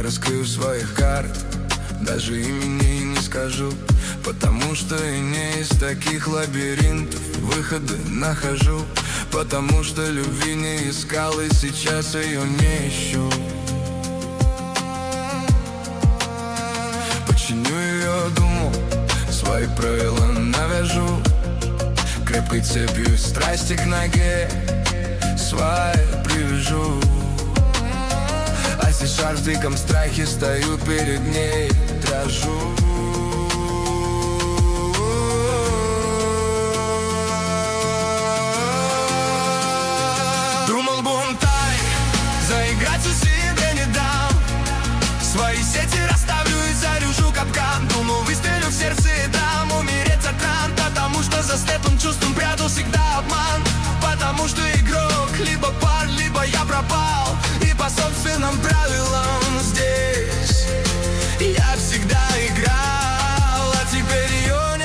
раскрою своих карт, даже имени не скажу, потому что и не из таких лабиринтов выходы нахожу, потому что любви не искал и сейчас ее не ищу. Починю ее, думал, свои правила навяжу, крепкой цепью страсти к ноге своей привяжу. А сейчас в диком страхе стою перед ней, дрожу. Думал, бунтарь, заиграться себе не дам, свои сети расставлю и заряжу капкан. Думал, выстрелю в сердце и дам умереть от ран, потому что за светлым чувством прятал всегда обман. Потому что игрок либо пар, либо я пропал, и по собственным правилам здесь я всегда играл, а теперь ее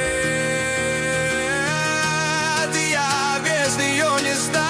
нет, и я без нее не стал.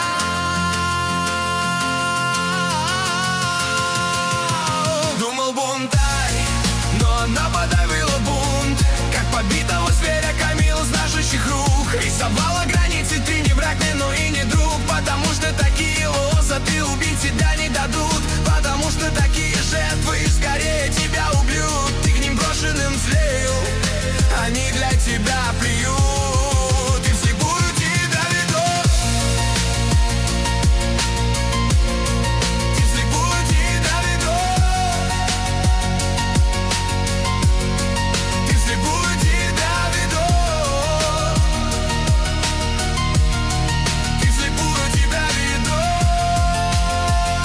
Думал, бунтарь, но она подавила бунт, как побитого зверя Камил из наших рук. Рисовала границы, ты не враг мне, но и не друг, потому что такие лозы убить тебя не дадут, потому что такие жертвы скорее тебя убьют. Ты к ним брошенным взлею, они для тебя плюют, и вслепую тебя ведут, и вслепую тебя ведут, и вслепую тебя ведут, и вслепую тебя ведут.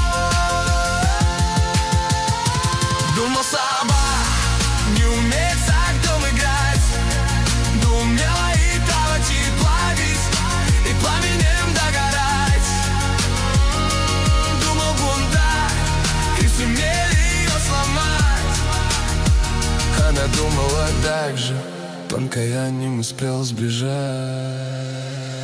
Думал, собак не умеет с огнем играть, но умела и плавать, и плавить, и пламенем догорать. Думал, бунтарь, и сумели ее сломать. Она думала так же, тонко я не успел сбежать.